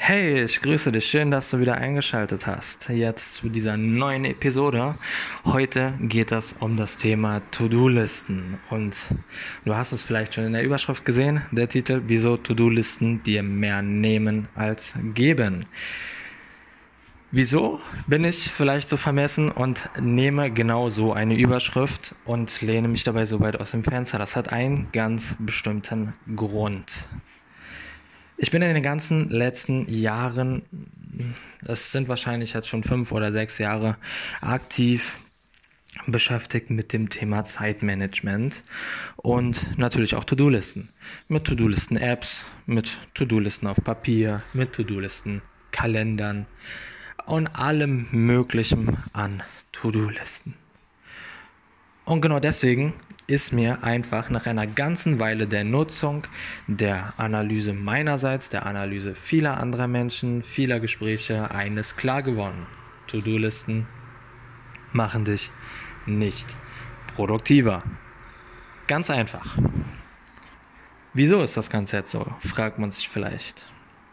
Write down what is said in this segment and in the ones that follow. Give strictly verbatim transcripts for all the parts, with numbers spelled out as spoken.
Hey, ich grüße dich. Schön, dass du wieder eingeschaltet hast. Jetzt zu dieser neuen Episode. Heute geht es um das Thema To-Do-Listen. Und du hast es vielleicht schon in der Überschrift gesehen, der Titel, wieso To-Do-Listen dir mehr nehmen als geben. Wieso bin ich vielleicht so vermessen und nehme genau so eine Überschrift und lehne mich dabei so weit aus dem Fenster? Das hat einen ganz bestimmten Grund. Ich bin in den ganzen letzten Jahren, das sind wahrscheinlich jetzt schon fünf oder sechs Jahre, aktiv beschäftigt mit dem Thema Zeitmanagement und natürlich auch To-Do-Listen. Mit To-Do-Listen-Apps, mit To-Do-Listen auf Papier, mit To-Do-Listen, Kalendern und allem Möglichen an To-Do-Listen. Und genau deswegen ist mir einfach nach einer ganzen Weile der Nutzung, der Analyse meinerseits, der Analyse vieler anderer Menschen, vieler Gespräche eines klar geworden. To-Do-Listen machen dich nicht produktiver. Ganz einfach. Wieso ist das Ganze jetzt so, fragt man sich vielleicht.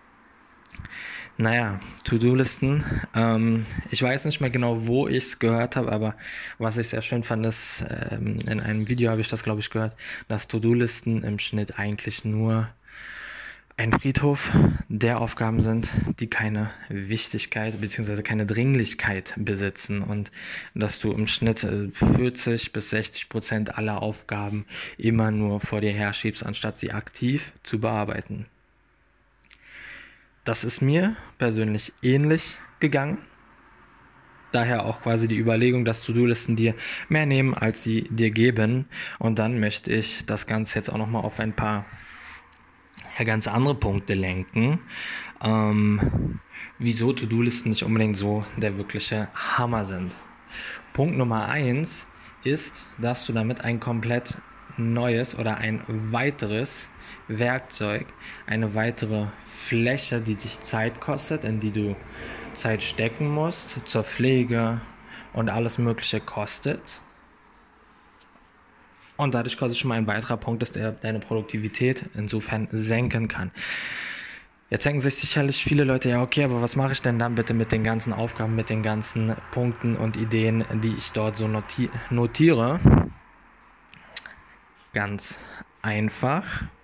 Naja, To-Do-Listen, ähm, ich weiß nicht mehr genau, wo ich es gehört habe, aber was ich sehr schön fand, ist, ähm, in einem Video habe ich das, glaube ich, gehört, dass To-Do-Listen im Schnitt eigentlich nur ein Friedhof der Aufgaben sind, die keine Wichtigkeit bzw. keine Dringlichkeit besitzen und dass du im Schnitt vierzig bis sechzig Prozent aller Aufgaben immer nur vor dir herschiebst, anstatt sie aktiv zu bearbeiten. Das ist mir persönlich ähnlich gegangen. Daher auch quasi die Überlegung, dass To-Do-Listen dir mehr nehmen, als sie dir geben. Und dann möchte ich das Ganze jetzt auch nochmal auf ein paar ja, ganz andere Punkte lenken. Ähm, wieso To-Do-Listen nicht unbedingt so der wirkliche Hammer sind. Punkt Nummer eins ist, dass du damit ein komplett neues oder ein weiteres Werkzeug, eine weitere Fläche, die dich Zeit kostet, in die du Zeit stecken musst, zur Pflege und alles Mögliche kostet. Und dadurch quasi schon mal ein weiterer Punkt ist, der deine Produktivität insofern senken kann. Jetzt denken sich sicherlich viele Leute, ja okay, aber was mache ich denn dann bitte mit den ganzen Aufgaben, mit den ganzen Punkten und Ideen, die ich dort so noti- notiere? Ganz einfach.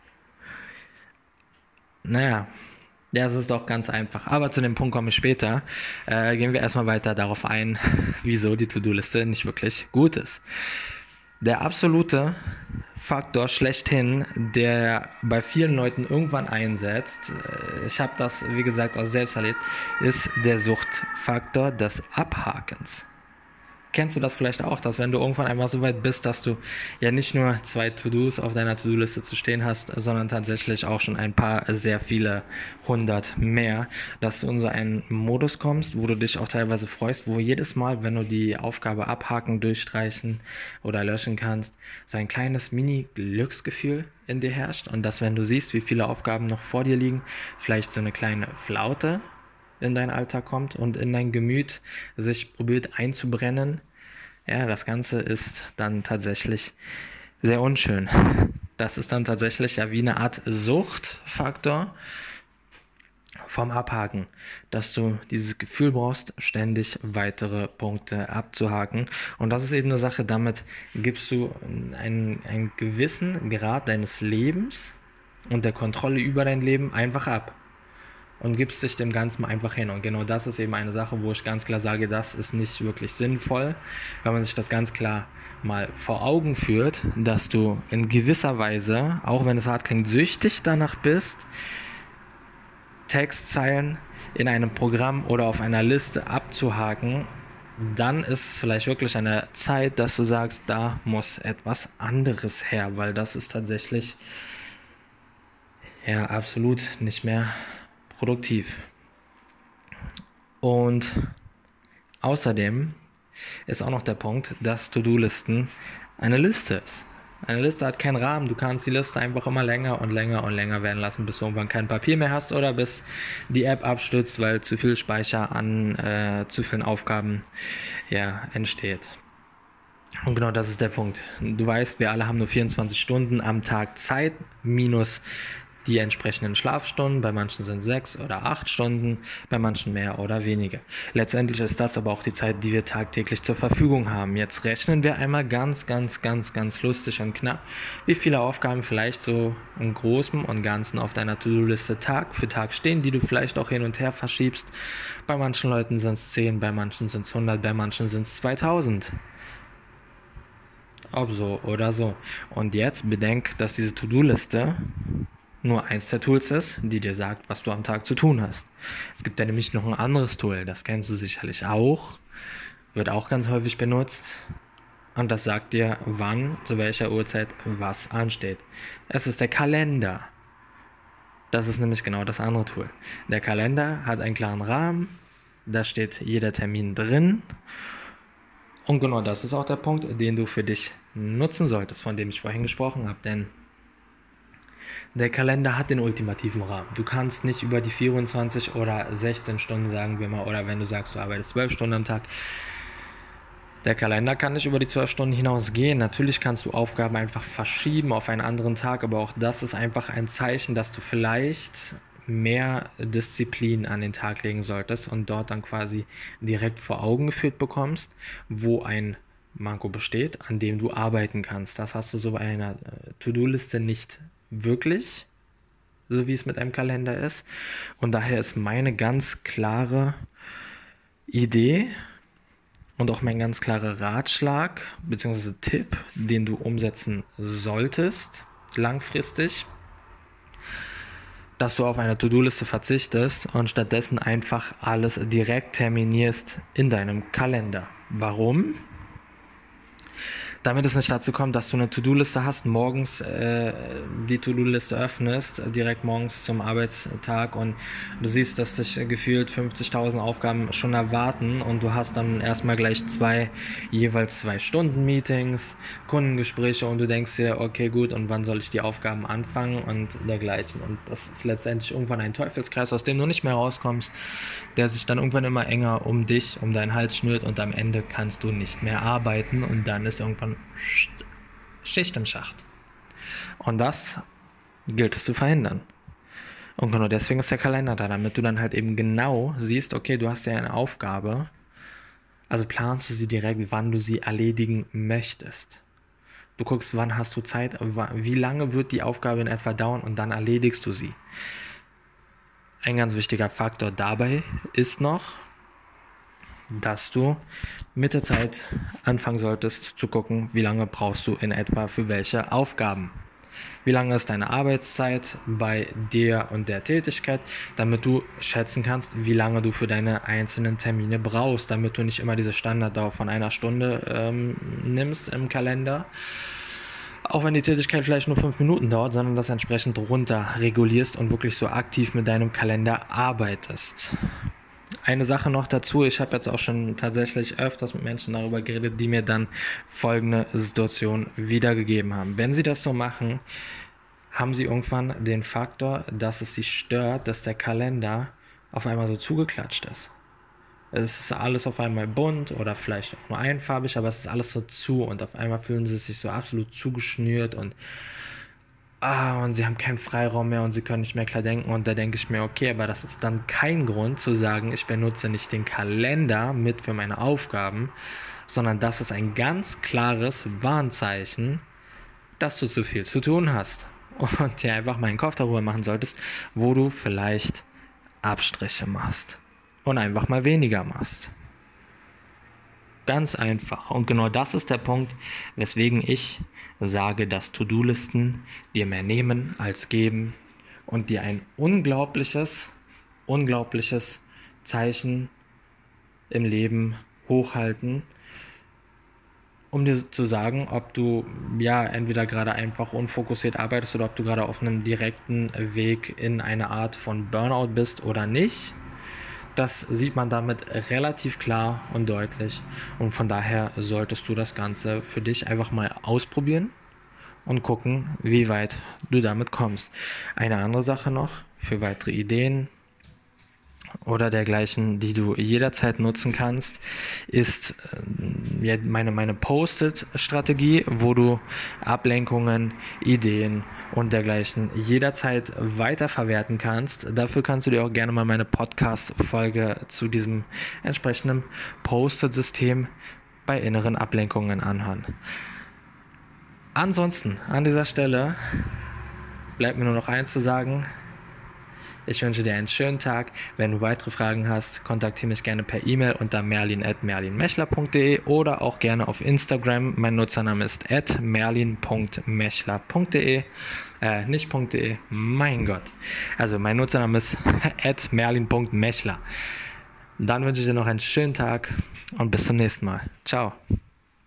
Naja, ja, es ist doch ganz einfach. Aber zu dem Punkt komme ich später. Äh, gehen wir erstmal weiter darauf ein, wieso die To-Do-Liste nicht wirklich gut ist. Der absolute Faktor schlechthin, der bei vielen Leuten irgendwann einsetzt, äh, ich habe das, wie gesagt, auch selbst erlebt, ist der Suchtfaktor des Abhakens. Kennst du das vielleicht auch, dass wenn du irgendwann einfach so weit bist, dass du ja nicht nur zwei To-Dos auf deiner To-Do-Liste zu stehen hast, sondern tatsächlich auch schon ein paar, sehr viele hundert mehr, dass du in so einen Modus kommst, wo du dich auch teilweise freust, wo jedes Mal, wenn du die Aufgabe abhaken, durchstreichen oder löschen kannst, so ein kleines Mini-Glücksgefühl in dir herrscht und dass, wenn du siehst, wie viele Aufgaben noch vor dir liegen, vielleicht so eine kleine Flaute in dein Alltag kommt und in dein Gemüt sich probiert einzubrennen. Ja, das Ganze ist dann tatsächlich sehr unschön. Das ist dann tatsächlich ja wie eine Art Suchtfaktor vom Abhaken, dass du dieses Gefühl brauchst, ständig weitere Punkte abzuhaken. Und das ist eben eine Sache, damit gibst du einen, einen gewissen Grad deines Lebens und der Kontrolle über dein Leben einfach ab. Und gibst dich dem Ganzen einfach hin. Und genau das ist eben eine Sache, wo ich ganz klar sage, das ist nicht wirklich sinnvoll, wenn man sich das ganz klar mal vor Augen führt, dass du in gewisser Weise, auch wenn es hart klingt, süchtig danach bist, Textzeilen in einem Programm oder auf einer Liste abzuhaken. Dann ist es vielleicht wirklich an der Zeit, dass du sagst, da muss etwas anderes her, weil das ist tatsächlich ja absolut nicht mehr produktiv. Und außerdem ist auch noch der Punkt, dass To-Do-Listen eine Liste ist. Eine Liste hat keinen Rahmen, du kannst die Liste einfach immer länger und länger und länger werden lassen, bis du irgendwann kein Papier mehr hast oder bis die App abstürzt, weil zu viel Speicher an äh, zu vielen Aufgaben ja, entsteht. Und genau das ist der Punkt. Du weißt, wir alle haben nur vierundzwanzig Stunden am Tag Zeit, minus die entsprechenden Schlafstunden, bei manchen sind es sechs oder acht Stunden, bei manchen mehr oder weniger. Letztendlich ist das aber auch die Zeit, die wir tagtäglich zur Verfügung haben. Jetzt rechnen wir einmal ganz, ganz, ganz, ganz lustig und knapp, wie viele Aufgaben vielleicht so im Großen und Ganzen auf deiner To-Do-Liste Tag für Tag stehen, die du vielleicht auch hin und her verschiebst. Bei manchen Leuten sind es zehn, bei manchen sind es hundert, bei manchen sind es zweitausend. Ob so oder so. Und jetzt bedenk, dass diese To-Do-Liste nur eins der Tools ist, die dir sagt, was du am Tag zu tun hast. Es gibt ja nämlich noch ein anderes Tool, das kennst du sicherlich auch, wird auch ganz häufig benutzt und das sagt dir, wann, zu welcher Uhrzeit was ansteht. Es ist der Kalender. Das ist nämlich genau das andere Tool. Der Kalender hat einen klaren Rahmen, da steht jeder Termin drin und genau das ist auch der Punkt, den du für dich nutzen solltest, von dem ich vorhin gesprochen habe, denn der Kalender hat den ultimativen Rahmen. Du kannst nicht über die vierundzwanzig oder sechzehn Stunden, sagen wir mal, oder wenn du sagst, du arbeitest zwölf Stunden am Tag. Der Kalender kann nicht über die zwölf Stunden hinaus gehen. Natürlich kannst du Aufgaben einfach verschieben auf einen anderen Tag, aber auch das ist einfach ein Zeichen, dass du vielleicht mehr Disziplin an den Tag legen solltest und dort dann quasi direkt vor Augen geführt bekommst, wo ein Manko besteht, an dem du arbeiten kannst. Das hast du so bei einer To-Do-Liste nicht wirklich, so wie es mit einem Kalender ist. Und daher ist meine ganz klare Idee und auch mein ganz klarer Ratschlag bzw. Tipp, den du umsetzen solltest, langfristig, dass du auf eine To-Do-Liste verzichtest und stattdessen einfach alles direkt terminierst in deinem Kalender. Warum? Damit es nicht dazu kommt, dass du eine To-Do-Liste hast, morgens äh, die To-Do-Liste öffnest, direkt morgens zum Arbeitstag und du siehst, dass dich gefühlt fünfzigtausend Aufgaben schon erwarten und du hast dann erstmal gleich zwei, jeweils zwei Stunden Meetings, Kundengespräche und du denkst dir, okay gut, und wann soll ich die Aufgaben anfangen und dergleichen. Und das ist letztendlich irgendwann ein Teufelskreis, aus dem du nicht mehr rauskommst, der sich dann irgendwann immer enger um dich, um deinen Hals schnürt und am Ende kannst du nicht mehr arbeiten und dann ist irgendwann Schicht im Schacht. Und das gilt es zu verhindern. Und genau deswegen ist der Kalender da, damit du dann halt eben genau siehst, okay, du hast ja eine Aufgabe, also planst du sie direkt, wann du sie erledigen möchtest. Du guckst, wann hast du Zeit, wie lange wird die Aufgabe in etwa dauern und dann erledigst du sie. Ein ganz wichtiger Faktor dabei ist noch, dass du mit der Zeit anfangen solltest zu gucken, wie lange brauchst du in etwa für welche Aufgaben. Wie lange ist deine Arbeitszeit bei der und der Tätigkeit, damit du schätzen kannst, wie lange du für deine einzelnen Termine brauchst, damit du nicht immer diese Standarddauer von einer Stunde ähm, nimmst im Kalender, auch wenn die Tätigkeit vielleicht nur fünf Minuten dauert, sondern das entsprechend runter regulierst und wirklich so aktiv mit deinem Kalender arbeitest. Eine Sache noch dazu, ich habe jetzt auch schon tatsächlich öfters mit Menschen darüber geredet, die mir dann folgende Situation wiedergegeben haben. Wenn sie das so machen, haben sie irgendwann den Faktor, dass es sie stört, dass der Kalender auf einmal so zugeklatscht ist. Es ist alles auf einmal bunt oder vielleicht auch nur einfarbig, aber es ist alles so zu und auf einmal fühlen sie sich so absolut zugeschnürt und Ah, und sie haben keinen Freiraum mehr und sie können nicht mehr klar denken. Und da denke ich mir, okay, aber das ist dann kein Grund zu sagen, ich benutze nicht den Kalender mit für meine Aufgaben, sondern das ist ein ganz klares Warnzeichen, dass du zu viel zu tun hast. Und dir einfach mal einen Kopf darüber machen solltest, wo du vielleicht Abstriche machst und einfach mal weniger machst. Ganz einfach. Und genau das ist der Punkt, weswegen ich sage, dass To-Do-Listen dir mehr nehmen als geben und dir ein unglaubliches, unglaubliches Zeichen im Leben hochhalten, um dir zu sagen, ob du ja entweder gerade einfach unfokussiert arbeitest oder ob du gerade auf einem direkten Weg in eine Art von Burnout bist oder nicht. Das sieht man damit relativ klar und deutlich und von daher solltest du das Ganze für dich einfach mal ausprobieren und gucken, wie weit du damit kommst. Eine andere Sache noch für weitere Ideen oder dergleichen, die du jederzeit nutzen kannst, ist äh, meine, meine Post-it-Strategie, wo du Ablenkungen, Ideen und dergleichen jederzeit weiterverwerten kannst. Dafür kannst du dir auch gerne mal meine Podcast-Folge zu diesem entsprechenden Post-it-System bei inneren Ablenkungen anhören. Ansonsten, an dieser Stelle bleibt mir nur noch eins zu sagen. Ich wünsche dir einen schönen Tag. Wenn du weitere Fragen hast, kontaktiere mich gerne per E-Mail unter merlin at merlinmechler punkt de oder auch gerne auf Instagram. Mein Nutzername ist at merlin punkt mechler punkt de. Äh, nicht .de, mein Gott. Also mein Nutzername ist at merlin punkt mechler. Dann wünsche ich dir noch einen schönen Tag und bis zum nächsten Mal. Ciao.